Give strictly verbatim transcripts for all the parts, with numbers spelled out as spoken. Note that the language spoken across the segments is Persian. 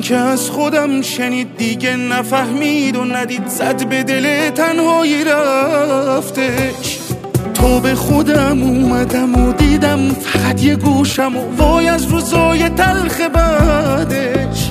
که از خودم شنید دیگه نفهمید و ندید، زد به دل تنهایی رفتش. تو به خودم اومدم و دیدم فقط یه گوشم و وای از روزای تلخ بعدش.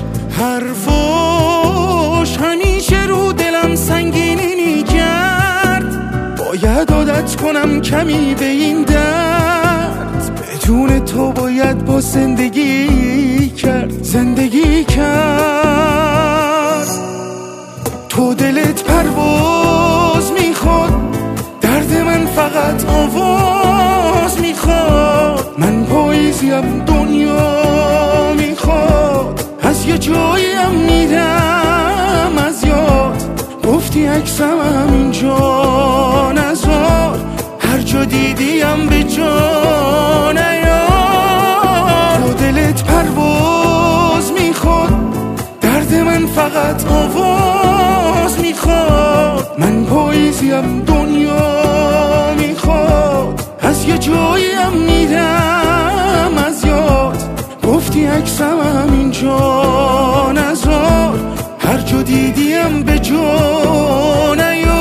حرفاش همیشه رو دلم سنگینی میکرد، باید عادت کنم کمی به این درد. بدون تو باید با زندگی کرد، زندگی کرد. تو دلت پرواز میخواد، درد من فقط آواز میخواد. من پاییزیم دنیا میخواد، از یه جاییم میرم از یاد. گفتی عکسم همینجا نذار، هر جا دیدیم به جا نیار. تو دلت پرواز میخواد، درد من فقط آواز میخواد. من پاییزیم دنیا میخواد، از یه جاییم میرم از یاد. گفتی عکسم همینجا نذار، هر جا دیدیم به جا نیار.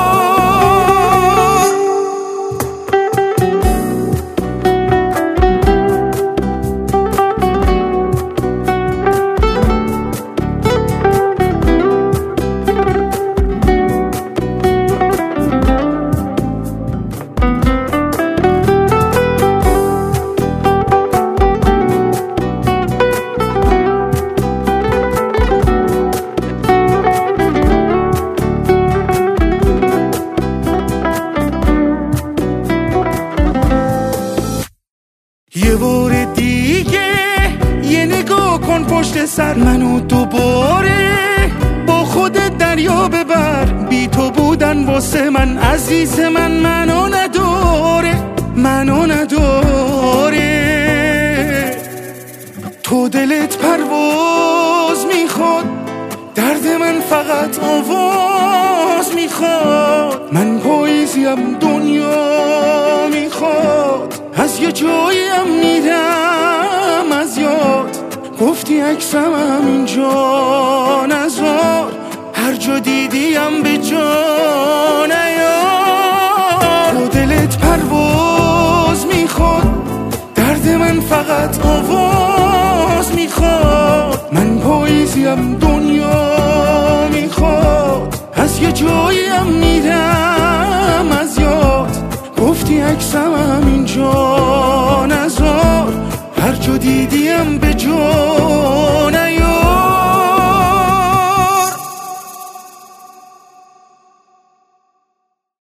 یه بار دیگه یه نگاه کن پشت سر منو، دوباره با خودت دریا ببر. بی تو بودن واسه من عزیز من منو نداره، منو نداره. تو دلت پرواز میخواد، درد من فقط آواز میخواد. من پاییزیم دنیا میخواد، از یه جاییم میرم از یاد. گفتی عکسم همینجا نذار، هر جا دیدیم به جا نیار. تو دلت پرواز میخواد، درد من فقط آواز میخواد. من پاییزیم دنیا میخواد، از یه جاییم میرم از یاد. گفتی عکسم همینجا نذار، هر جا دیدیم به جا